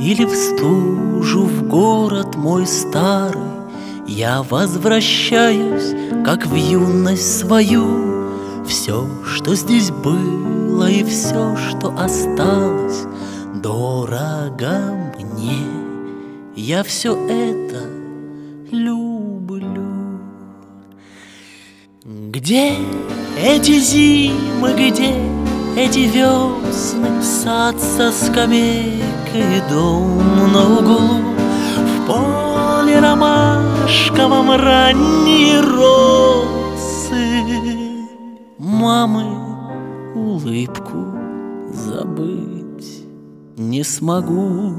или в стужу в город мой старый, я возвращаюсь, как в юность свою. Все, что здесь было, и все, что осталось, дорого мне. Я все это люблю. Где эти зимы, где эти весны, сад со скамейкой и дом на углу, в поле ромашковом ранние росы, мамы улыбку забыть не смогу.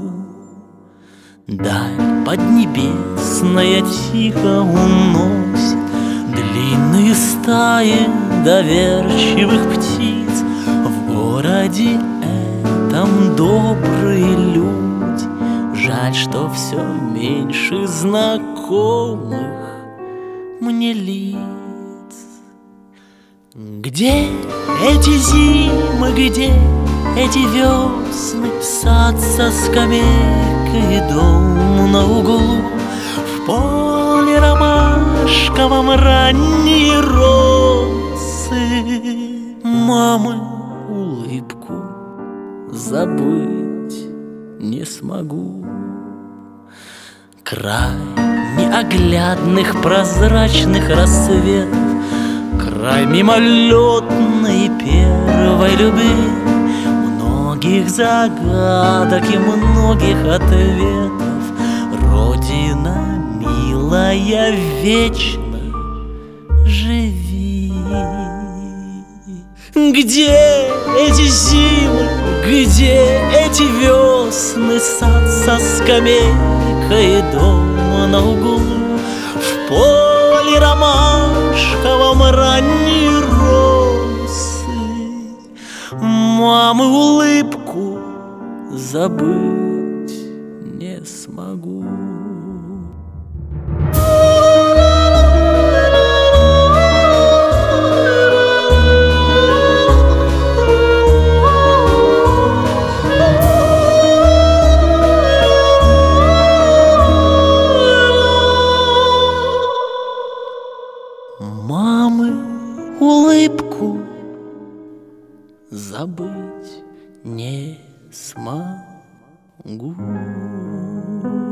Даль поднебесная тихо уносит длинные стаи доверчивых птиц. В городе этом добрые люди, жаль, что все меньше знакомых мне лиц. Где эти зимы, где эти весны, сад со скамейкой и дом на углу, в поле ромашковом ранние росы, мамы улыбку забыть не смогу. Край неоглядных прозрачных рассветов, край мимолетной первой любви, многих загадок и многих ответов. Родина милая, вечно живи. Где эти зимы, где эти весны, сад со скамейкой и дом на углу, в поле ромашковом ранние росы, мамы улыбку забыть не смогу. Мамы улыбку забыть не смогу.